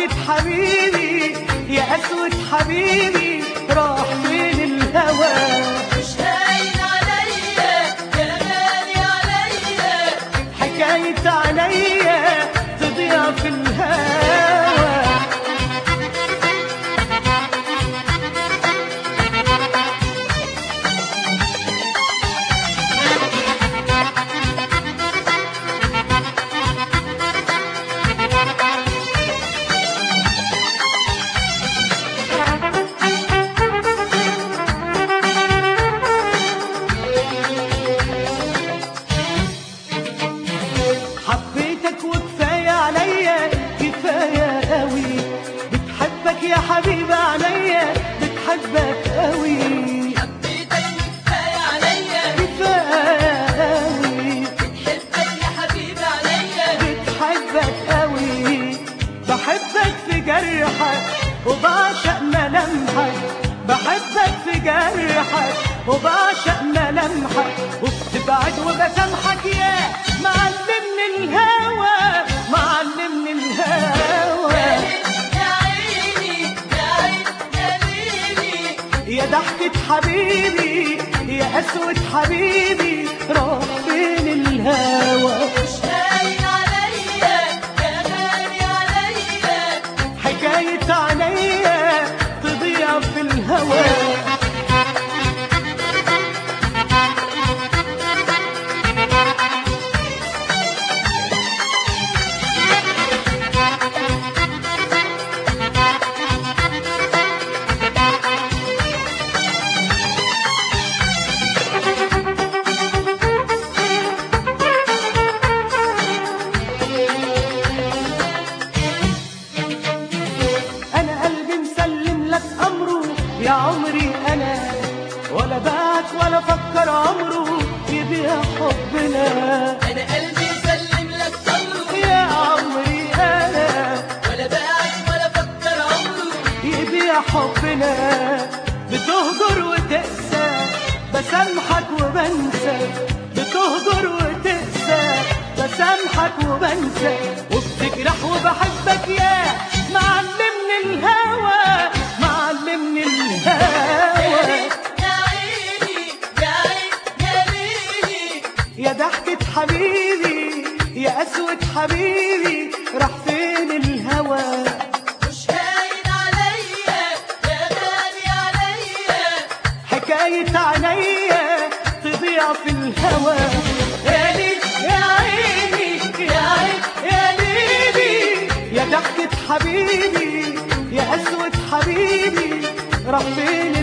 ضحكة حبيبي يا أسود حبيبي راح فين الهوى. مش هاين عليا يا غالي عليا، حكاية عليا تضيع في الهوى. حبيتك وكفاية عليا كفاية قوي، بتحبك يا حبيبي عليا بتحبك قوي. حبيتك وكفاية عليا كفاية قوي بتحبك يا حبيبي عليا، بتحبك قوي. بحبك في جرحك وبعشق ملامحك، بحبك في جرحك وبعشق ملامحك، وبتبعد وبسامحك يا معلمني الهوى معلمني الهوى. يا عيني يا عين يا ليلي، يا ضحكة حبيبي يا أسود حبيبي راح فين الهوى. مش هاين عليا يا غالي عليا، حكاية عليا تضيع في الهوى. أنا قلبي مسلم لك أمره يا عمري أنا، ولا باعك ولا فكر عمره يبيع حبنا. أنا قلبي سلم لك أمره يا عمري أنا ولا باعك ولا فكر عمره، يبيع حبنا. بتهجر وتقسى بسامحك وبنسى، بتهجر وتقسى بسامحك وبنسى، وبتجرح وبحبك يا معلمني الهوى معلمني الهوى. يا عيني يا عين يا ليلي، يا ضحكة حبيبي يا أسود حبيبي راح فين الهوى. مش هاين عليا يا غالي عليا، حكاية عليا تضيع في الهوى. يا ليل يا عيني يا عين يا ليلي، يا ضحكة حبيبي يا أسود حبيبي راح فين